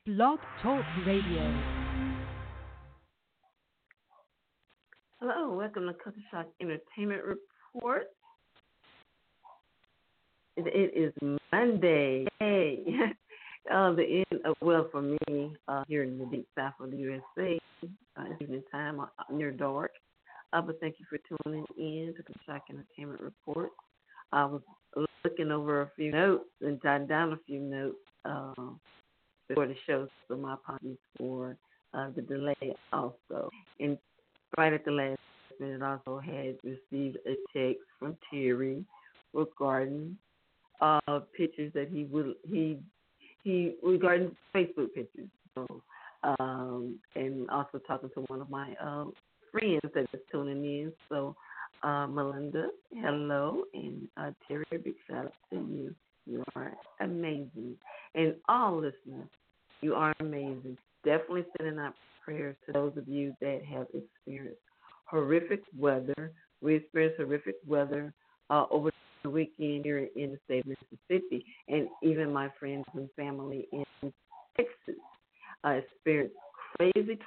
Blog Talk Radio. Hello, welcome to Culture Shock Entertainment Report. It is Monday. Hey, the end of, well, for me, here in the deep south of the USA, it's evening time, near dark. But thank you for tuning in to Culture Shock Entertainment Report. I was looking over a few notes and jotting down a few notes before the show, so my apologies for the delay also. And right at the last minute, I also had received a text from Terry regarding pictures that he regarding Facebook pictures. So, and also talking to one of my friends that is tuning in. So, Melinda, hello, and Terry, a big shout out to you. You are amazing, and all listeners, you are amazing. Definitely sending out prayers to those of you that have experienced horrific weather. We experienced horrific weather over the weekend here in the state of Mississippi, and even my friends and family in Texas experienced crazy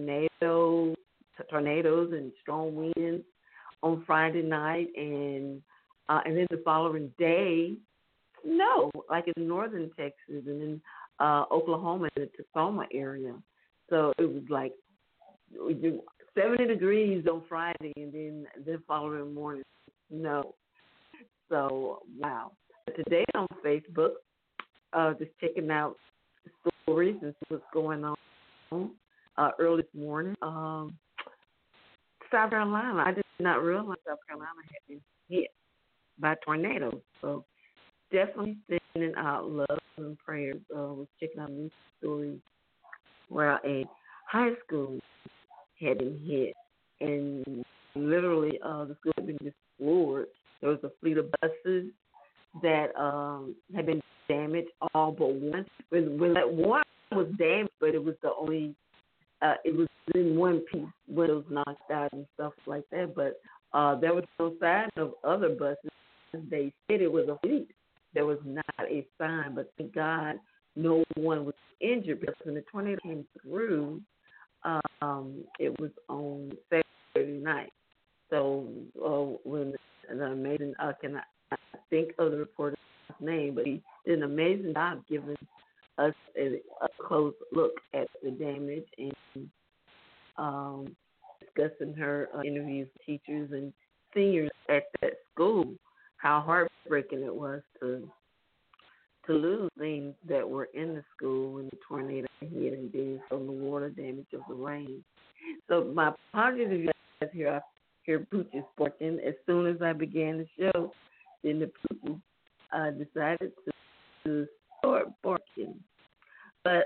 tornadoes and strong winds on Friday night, and then the following day, snow, like in northern Texas and in Oklahoma and the Tacoma area. So it was like 70 degrees on Friday, and then the following morning, snow. So, wow. Today on Facebook, just checking out stories and see what's going on early this morning. South Carolina, I did not realize South Carolina had been hit by tornadoes. So, definitely sending out love and prayers. Was checking out news stories where a high school had been hit, and literally the school had been destroyed. There was a fleet of buses that had been damaged, all but one. When that one was damaged, but it was the only, it was in one piece, windows knocked out and stuff like that. But there was no sign of other buses. They said it was a fleet. There was not a sign, but thank God no one was injured, because when the tornado came through, it was on Saturday night. So when the amazing, can I think of the reporter's name, but he did an amazing job giving us a close look at the damage and discussing her interviews with teachers and seniors at that school, how heartbreaking it was to lose things that were in the school when the tornado hit, and then from the water damage of the rain. So my apologies if you guys hear Poochie's barking. As soon as I began the show, then the Poochie decided to start barking. But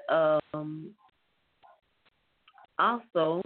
also,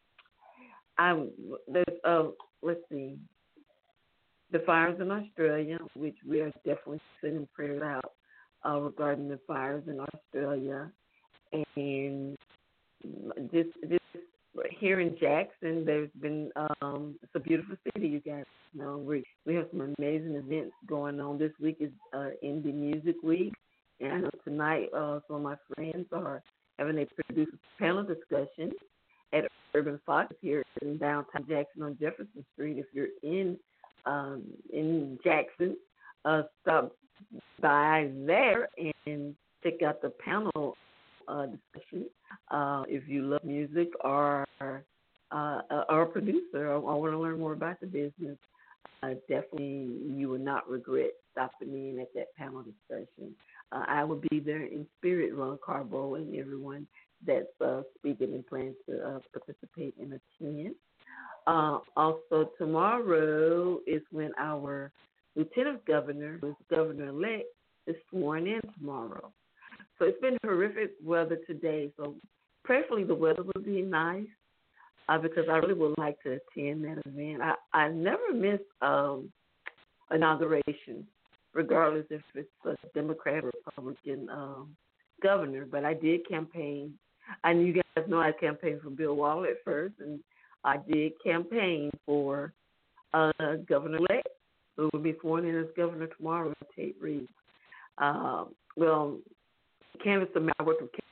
let's see, the fires in Australia, which we are definitely sending prayers out regarding the fires in Australia, and just here in Jackson, there's been it's a beautiful city. You guys know we have some amazing events going on. This week is Indie Music Week, and I know tonight some of my friends are having a producer panel discussion at Urban Fox here in downtown Jackson on Jefferson Street. If you're in Jackson, stop by there and check out the panel discussion. If you love music or a producer or want to learn more about the business, definitely you will not regret stopping in at that panel discussion. I will be there in spirit, Ron Carbo, and everyone that's speaking and plans to participate and attend. Also, tomorrow is when our Lieutenant Governor, who's Governor-elect, is sworn in tomorrow. So it's been horrific weather today. So prayerfully the weather will be nice because I really would like to attend that event. I never miss inauguration, regardless if it's a Democrat or Republican governor. But I did campaign. And you guys know I campaigned for Bill Wall at first, and I did campaign for Governor-elect, who will be sworn in as governor tomorrow, Tate Reeves. Well, canvassed I worked with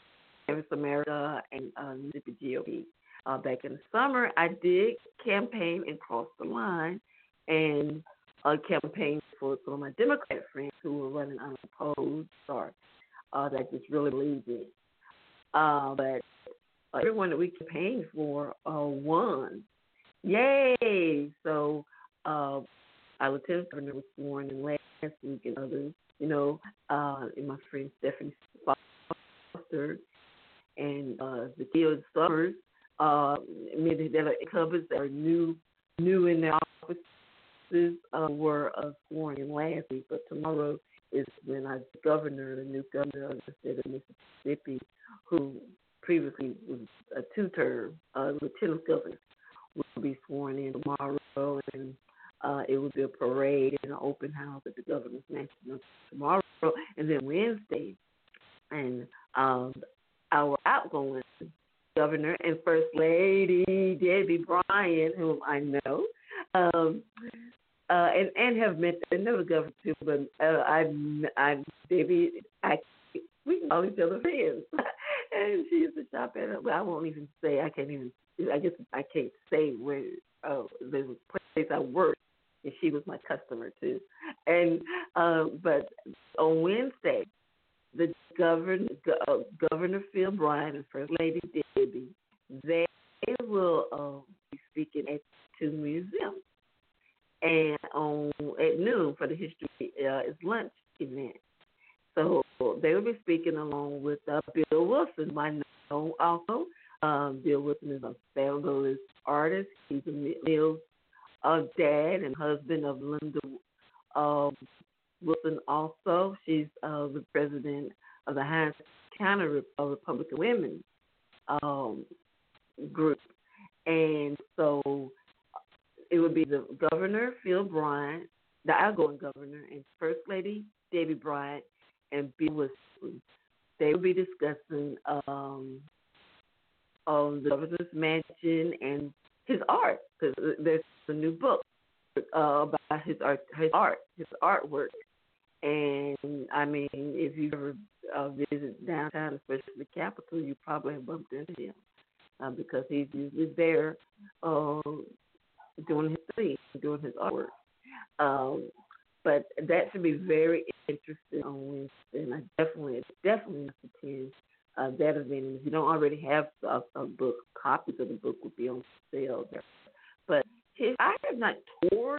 Canvas America and Mississippi GOP. Back in the summer, I did campaign and cross the line and campaign for some of my Democrat friends who were running unopposed or that just really believed in. But everyone that we campaigned for won. Yay! So our lieutenant governor was sworn in last week and others, and my friend Stephanie Foster and the Theo Summers, many that are incumbents that are new in their offices were sworn in last week, but tomorrow is when our governor, the new governor of the state of Mississippi, who previously was a two-term lieutenant governor, will be sworn in tomorrow, and it will be a parade and an open house at the governor's mansion tomorrow, and then Wednesday, and our outgoing governor and First Lady Debbie Bryant, whom I know, and have met another governor too, but Debbie, we can call each other friends, and she used to shop at. Well, I won't even say. I guess I can't say where the place I worked, and she was my customer too. And but on Wednesday, the Governor Phil Bryant and First Lady Debbie, they will be speaking at two museums, and at noon for the history is lunch event. So they will be speaking along with Bill Wilson. I know also. Bill Wilson is a fabulous artist. He's Mill's dad and husband of Linda Wilson also. She's the president of the Hinds County Republican Women group. And so it would be the governor, Phil Bryant, the outgoing governor, and First Lady Debbie Bryant and Bill Wilson. They will be discussing the governor's mansion and his art, because there's a new book about his artwork. And I mean, if you ever visit downtown, especially the Capitol, you probably have bumped into him because he's usually there doing his thing, doing his artwork. But that should be very interesting on Wednesday, and I definitely must attend that event. And if you don't already have a book, copies of the book will be on sale there. But I have not toured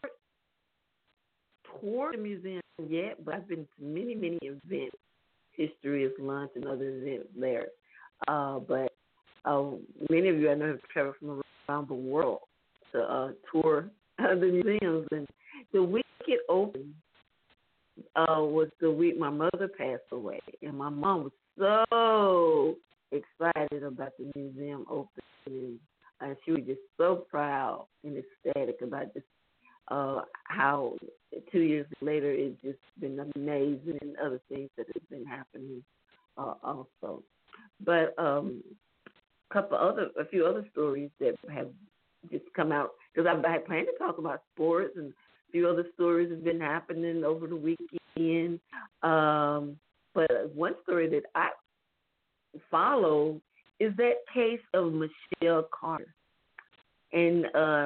the museum yet, but I've been to many events. History is lunch and other events there. But many of you I know have traveled from around the world to tour the museums. And the week it opened was the week my mother passed away, and my mom was so excited about the museum opening. She was just so proud and ecstatic about just how 2 years later it's just been amazing, and other things that have been happening also. But a few other stories that have just come out, because I had planned to talk about sports, and a few other stories have been happening over the weekend. But one story that I follow is that case of Michelle Carter. And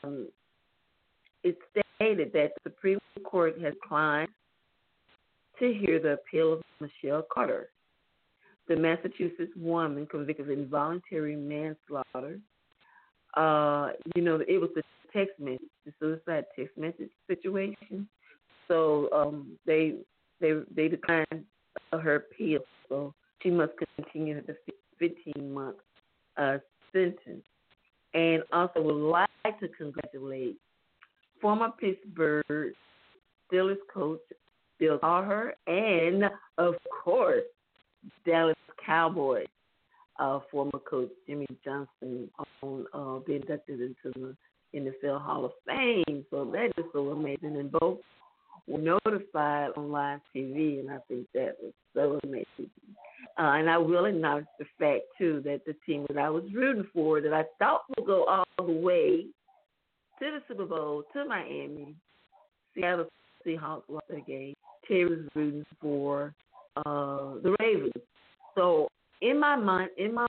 it stated that the Supreme Court has declined to hear the appeal of Michelle Carter, the Massachusetts woman convicted of involuntary manslaughter. It was the text message, the suicide text message situation. So they declined her appeal, so she must continue the 15-month sentence. And also would like to congratulate former Pittsburgh Steelers coach Bill Cowher and, of course, Dallas Cowboys former coach Jimmy Johnson on being inducted into the NFL Hall of Fame. So that is so amazing. And both were notified on live TV, and I think that was so amazing. And I will acknowledge the fact, too, that the team that I was rooting for, that I thought would go all the way to the Super Bowl, to Miami, Seattle Seahawks lost their game. Terry was rooting for the Ravens. So in my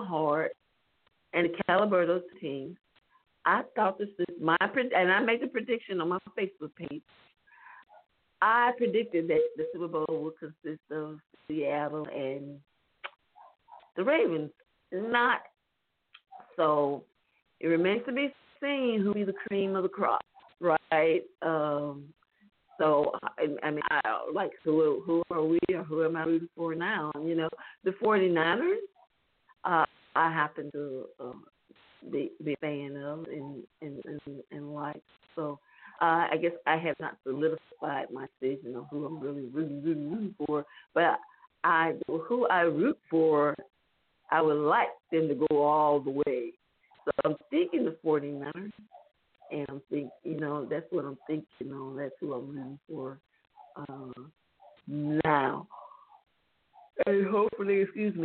heart and the caliber of those teams, I thought this is and I made the prediction on my Facebook page. I predicted that the Super Bowl would consist of Seattle and the Ravens. Not so. It remains to be seen who will be the cream of the crop, right? So I mean, like who are we or who am I rooting for now? The 49ers. I happen to be a fan of and like. So I guess I have not solidified my decision on who I'm really rooting for. But who I root for, I would like them to go all the way. So I'm thinking the 49ers, and I'm thinking, that's what I'm thinking on. That's who I'm rooting for now. And hopefully,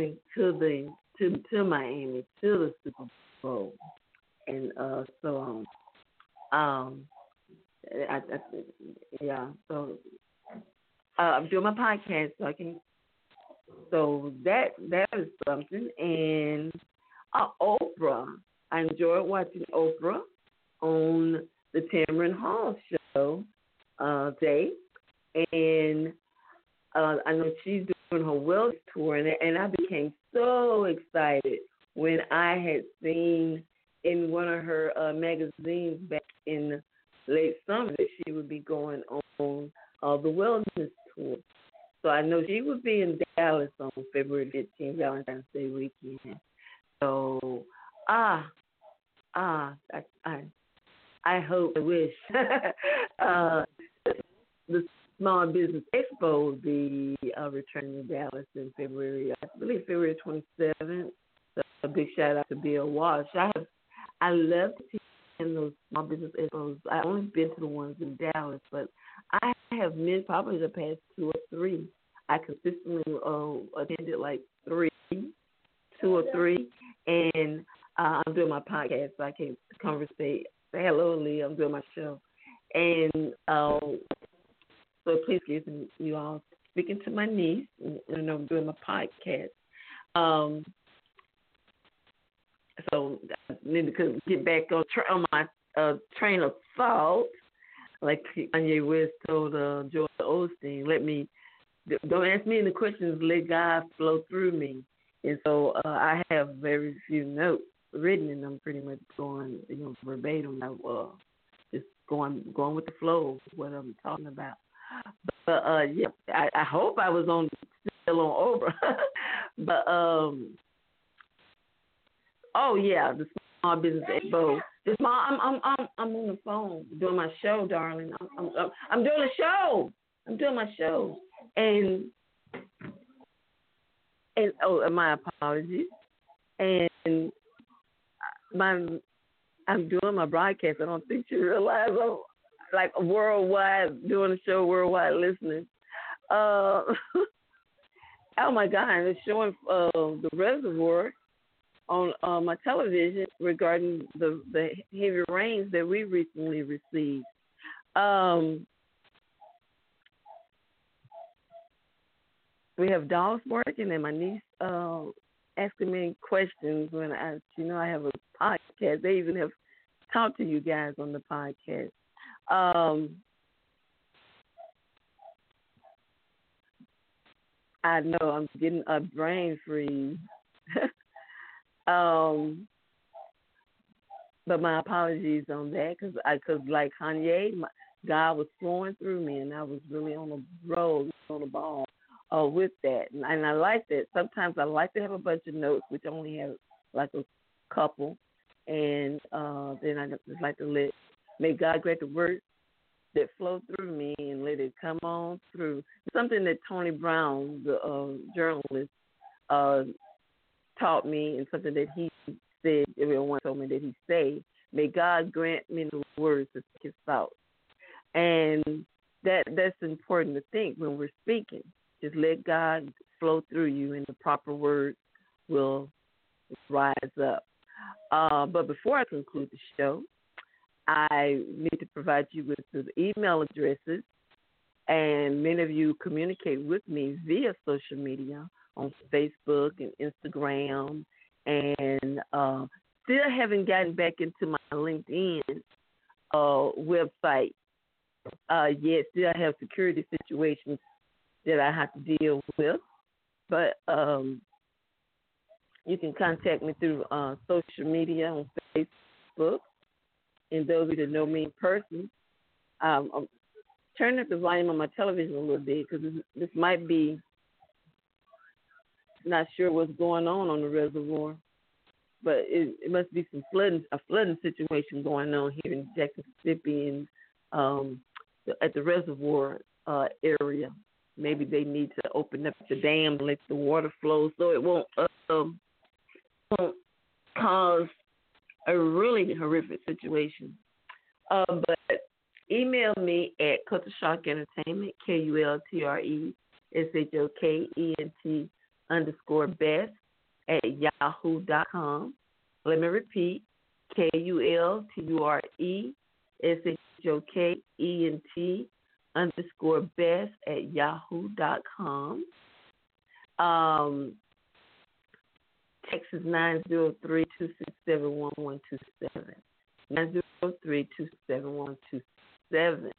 to Miami, to the Super Bowl. And so so I'm doing my podcast, so I can. So that is something. And Oprah, I enjoyed watching Oprah on the Tamron Hall show day, and I know she's doing her wellness tour, and I became so excited when I had seen in one of her magazines back in late summer that she would be going on the wellness tour. So I know she would be in Dallas on February 15th, Valentine's Day weekend. So, I hope, I wish the Small Business Expo will be returning to Dallas in February. I believe February 27th. So a big shout out to Bill Walsh. I love to attend those Small Business Expos. I've only been to the ones in Dallas, but I have missed probably the past 2 or 3. I consistently attended like 2 or 3, and I'm doing my podcast, so I can't conversate. Say hello, Lee. I'm doing my show, and so please excuse me, you all. Speaking to my niece, and I'm doing my podcast. So I need to get back on my train of thought, like Kanye West told Joel Osteen. Don't ask me any questions. Let God flow through me. And so I have very few notes written, and I'm pretty much going, verbatim. Just going with the flow of what I'm talking about. But I hope I was still on Oprah. But the Small Business Expo. I'm on the phone doing my show, darling. I'm doing a show. I'm doing my show. And my apologies. And I'm doing my broadcast. I don't think you realize I'm like worldwide, doing a show, worldwide listening. Oh my God, it's showing the reservoir on my television regarding the heavy rains that we recently received. We have dogs working, and my niece asking me questions when I have a podcast. They even have talked to you guys on the podcast. I know I'm getting a brain freeze. But my apologies on that, because like Kanye, God was flowing through me, and I was really on the road, on the ball with that. And I like that. Sometimes I like to have a bunch of notes, which only have like a couple, and then I just like to may God grant the words that flow through me and let it come on through. Something that Tony Brown, the journalist, taught me, and something that he said, everyone told me that he said, may God grant me the words to speak his thoughts. And that's important to think when we're speaking. Just let God flow through you, and the proper words will rise up. But before I conclude the show, I need to provide you with the email addresses, and many of you communicate with me via social media on Facebook and Instagram and still haven't gotten back into my LinkedIn website yet. Still have security situations that I have to deal with, but you can contact me through social media on Facebook. And those of you that know me in person, I'm turning up the volume on my television a little bit because this might be not sure what's going on the reservoir, but it must be a flooding situation going on here in Jackson, Mississippi, and at the reservoir area. Maybe they need to open up the dam and let the water flow so it won't cause a really horrific situation. But email me at Culture Shock Entertainment, KULTRESHOKENT_best at yahoo.com. Let me repeat, KULTRESHOKENT_best at yahoo.com. Text is 903-267-1127. 903-267-1127.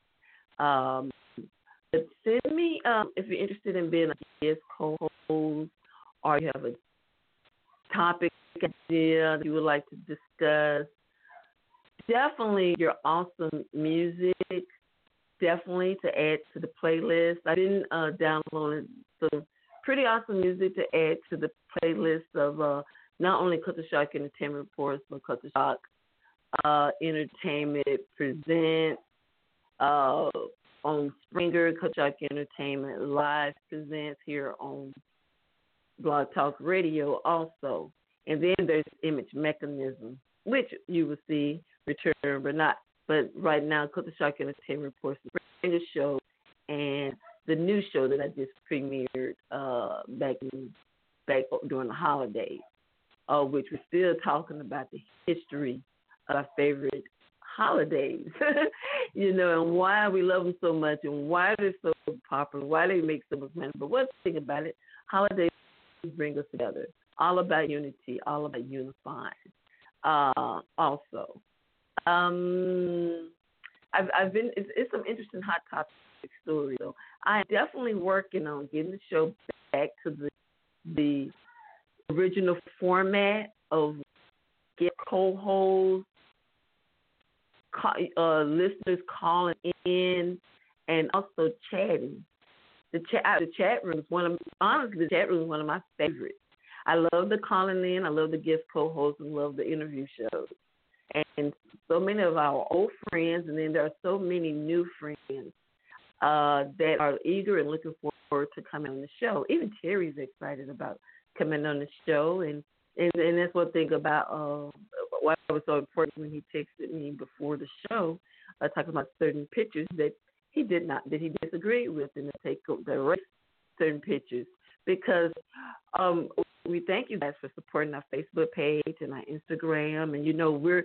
But send me, if you're interested in being a guest co-host, or you have a topic idea that you would like to discuss. Definitely your awesome music, definitely to add to the playlist. I didn't download some pretty awesome music to add to the playlist of not only Culture Shock Entertainment Reports, but Culture Shock Entertainment Presents on Springer. Culture Shock Entertainment Live Presents here on Blog Talk Radio also. And then there's Image Mechanism, which you will see return, but right now Culture Shock Entertainment Reports, the Springer Show, and the new show that I just premiered back during the holidays, which we're still talking about the history of our favorite holidays, and why we love them so much and why they're so popular, why they make so much money. But one thing about it, holidays bring us together. All about unity, all about unifying. Also, I've been. It's some interesting hot topic stories. So I'm definitely working on getting the show back to the original format of get co-hosts, listeners calling in, and also chatting. The chat room is honestly, the chat room is one of my favorites. I love the calling in. I love the guest co-hosts and love the interview shows. And so many of our old friends, and then there are so many new friends that are eager and looking forward to coming on the show. Even Terry's excited about coming on the show, and that's one thing about why it was so important when he texted me before the show, talking about certain pictures that he disagreed with, and to take the certain pictures, because we thank you guys for supporting our Facebook page and our Instagram, and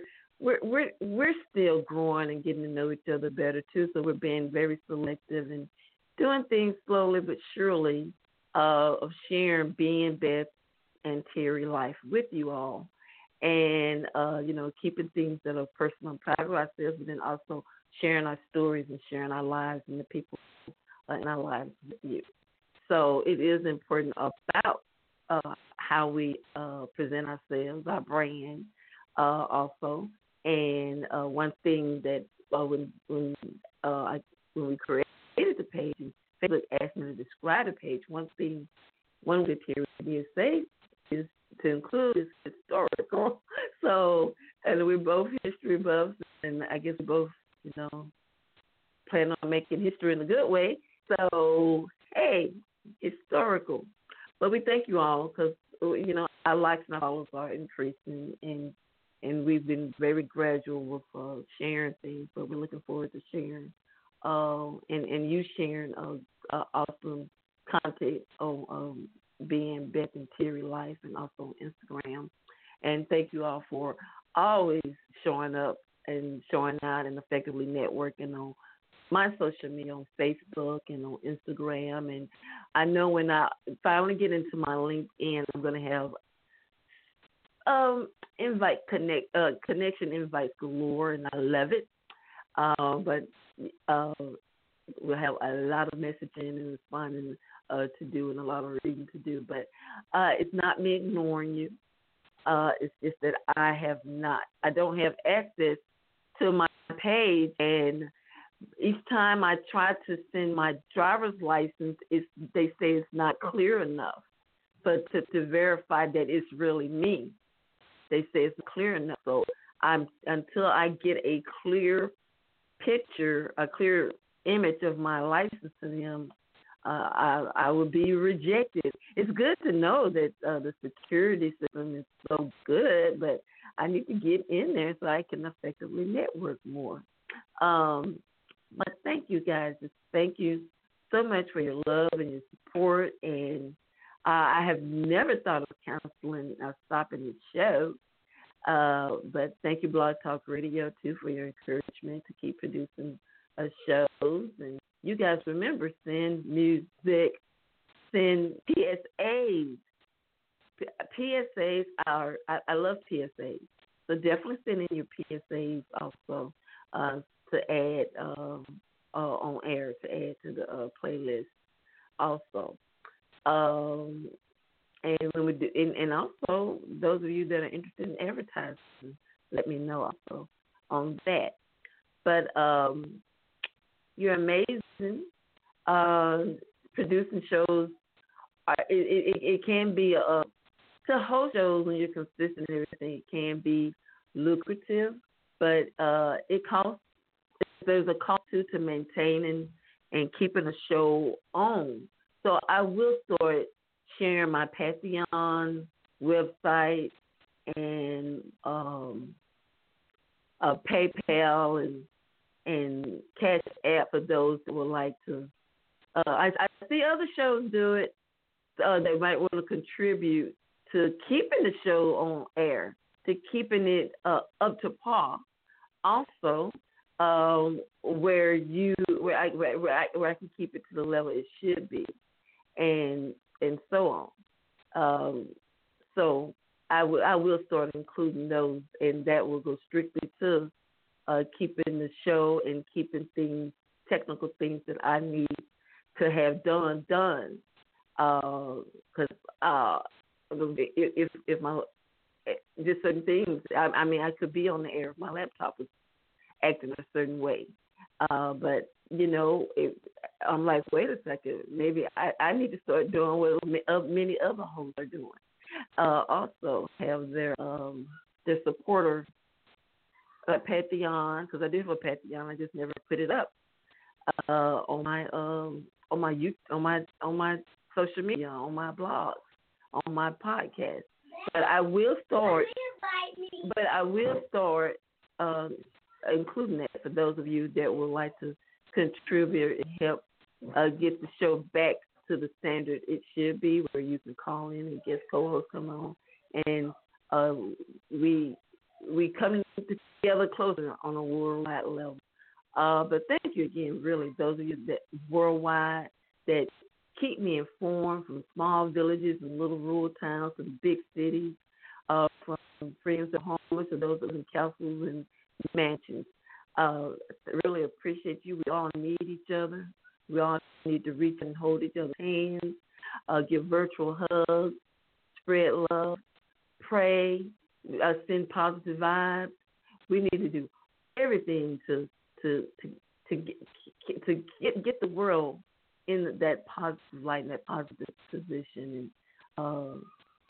we're still growing and getting to know each other better too. So we're being very selective and doing things slowly but surely of sharing being Beth and Terry life with you all, and keeping things that are personal and private ourselves, but then also sharing our stories and sharing our lives and the people in our lives with you. So it is important about how we present ourselves, our brand, also. And one thing that when we created the page, and Facebook asked me to describe the page, one of the criteria you say is to include is historical. So, and we're both history buffs, and I guess we both, plan on making history in a good way. So, hey, historical. But we thank you all because, our likes and followers are increasing, and we've been very gradual with sharing things, but we're looking forward to sharing and you sharing awesome content on being Beth and Terry Life, and also on Instagram. And thank you all for always showing up and showing out and effectively networking on my social media, on Facebook and on Instagram. And I know when I finally get into my LinkedIn, I'm going to have connection invites galore, and I love it. But uh, we'll have a lot of messaging and responding to do, and a lot of reading to do. But it's not me ignoring you. It's just that I don't have access to my page, and each time I try to send my driver's license, they say it's not clear enough. But to verify that it's really me, they say it's clear enough. So until I get a clear picture, a clear image of my license to them, I will be rejected. It's good to know that the security system is so good, but I need to get in there so I can effectively network more. But thank you guys. Thank you so much for your love and your support. And I have never thought of canceling or stopping the show. But thank you, Blog Talk Radio, too, for your encouragement to keep producing shows. And you guys remember, send music, send PSAs. PSAs are, I love PSAs. So definitely send in your PSAs also to add on air, to add to the playlist also. And when we do, and also those of you that are interested in advertising, let me know also on that. But you're amazing. Producing shows, it can be to host shows when you're consistent and everything. It can be lucrative, but it costs. There's a cost to maintaining and keeping a show on. So I will start sharing my Patreon website and PayPal and Cash App for those that would like to. I see other shows do it. They might want to contribute to keeping the show on air, to keeping it up to par. Also, where I can keep it to the level it should be, and so on. So I will start including those, and that will go strictly to keeping the show and keeping technical things that I need to have done. Because if my just certain things, I mean, I could be on the air if my laptop was acting a certain way. But, I'm like, wait a second, maybe I need to start doing what many other hosts are doing. Also have their supporter Patreon, because I did have a Patreon, I just never put it up on my social media, on my blogs, on my podcast. But I will start. Including that for those of you that would like to contribute and help get the show back to the standard it should be, where you can call in and guest co-hosts come on, and we come together closer on a worldwide level. But thank you again, really, those of you that worldwide that keep me informed, from small villages and little rural towns to the big cities, from friends at home to those in castles and mansions. Really appreciate you. We all need each other. We all need to reach and hold each other's hands, give virtual hugs, spread love, pray, send positive vibes. We need to do everything to get the world in that positive light, in that positive position, and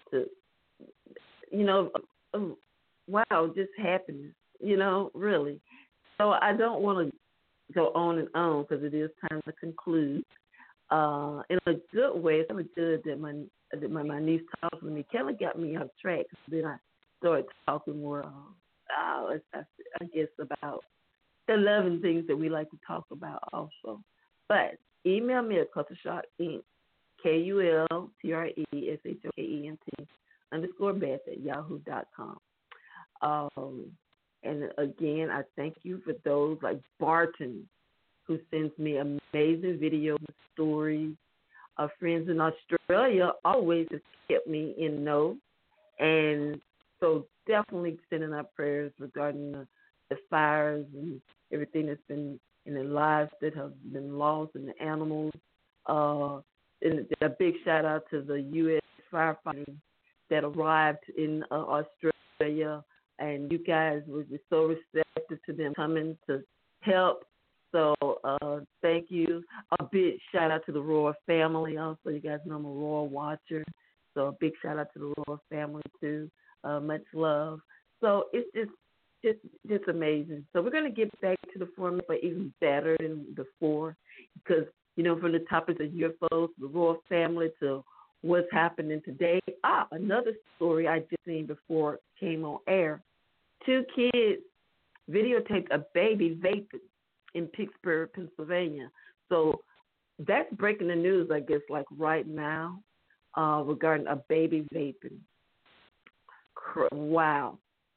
wow, just happiness. Really. So I don't want to go on and on because it is time to conclude. In a good way, it's really good that my niece talked with me. Kelly got me off track. Then I started talking more, I guess, about the loving things that we like to talk about also. But email me at Cultureshock Inc., KULTRESHOCK_Beth@yahoo.com. And again, I thank you for those like Barton, who sends me amazing videos and stories. Friends in Australia always has kept me in know. And So definitely sending our prayers regarding the fires and everything that's been in the lives that have been lost and the animals. And a big shout out to the U.S. firefighters that arrived in Australia, and you guys were just so receptive to them coming to help. So thank you. A big shout out to the Royal family. Also, you guys know I'm a Royal watcher, so a big shout out to the Royal family too. Much love. So it's just amazing. So we're gonna get back to the format, but even better than before, because from the topics of UFOs, the Royal family, to what's happening today. Another story I just seen before it came on air. 2 kids videotaped a baby vaping in Pittsburgh, Pennsylvania. So that's breaking the news, I guess, like right now, regarding a baby vaping. Wow.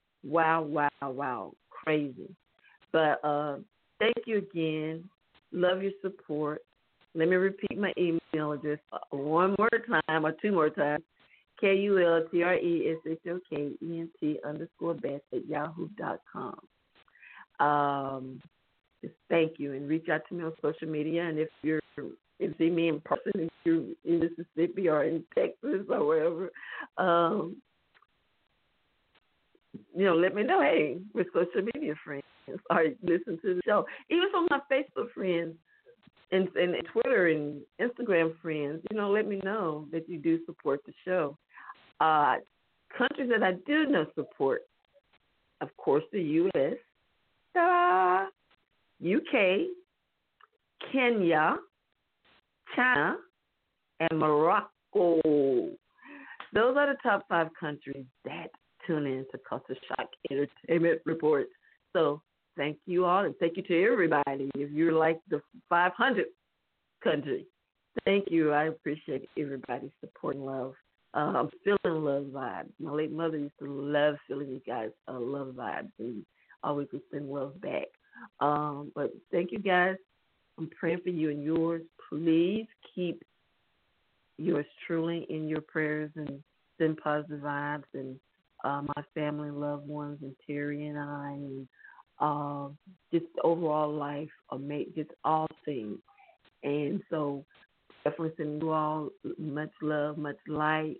Crazy. But thank you again. Love your support. Let me repeat my email address one more time or 2 more times. KULTRESSOKENT_Beth@yahoo.com. Just thank you, and reach out to me on social media. And if you see me in person, if you're in Mississippi or in Texas or wherever, let me know. Hey, we're social media friends, or listen to the show. Even from my Facebook friends and Twitter and Instagram friends, let me know that you do support the show. Countries that I do know support, of course, the U.S., UK, Kenya, China, and Morocco. Those are the top 5 countries that tune in to Culture Shock Entertainment Report. So thank you all, and thank you to everybody. If you're like the 500th country, thank you. I appreciate everybody's support and love. I'm feeling love vibes. My late mother used to love feeling you guys love vibes, and always would send love back. But thank you guys. I'm praying for you and yours. Please keep yours truly in your prayers and send positive vibes, and my family, loved ones, and Terry and I, and just overall life, just all things. And so definitely sending you all much love, much light.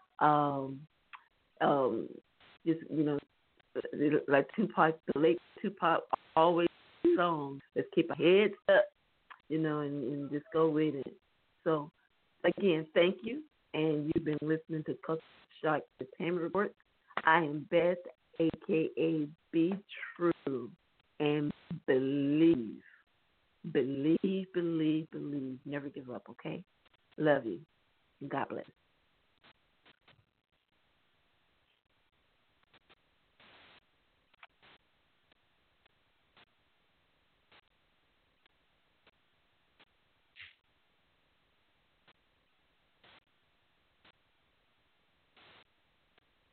Just, like Tupac, the late Tupac always song, let's keep our heads up, and just go with it. So, again, thank you. And you've been listening to Culture Shock Entertainment Report. I am Beth, a.k.a. Be True, and believe. Believe. Never give up, okay? Love you. God bless.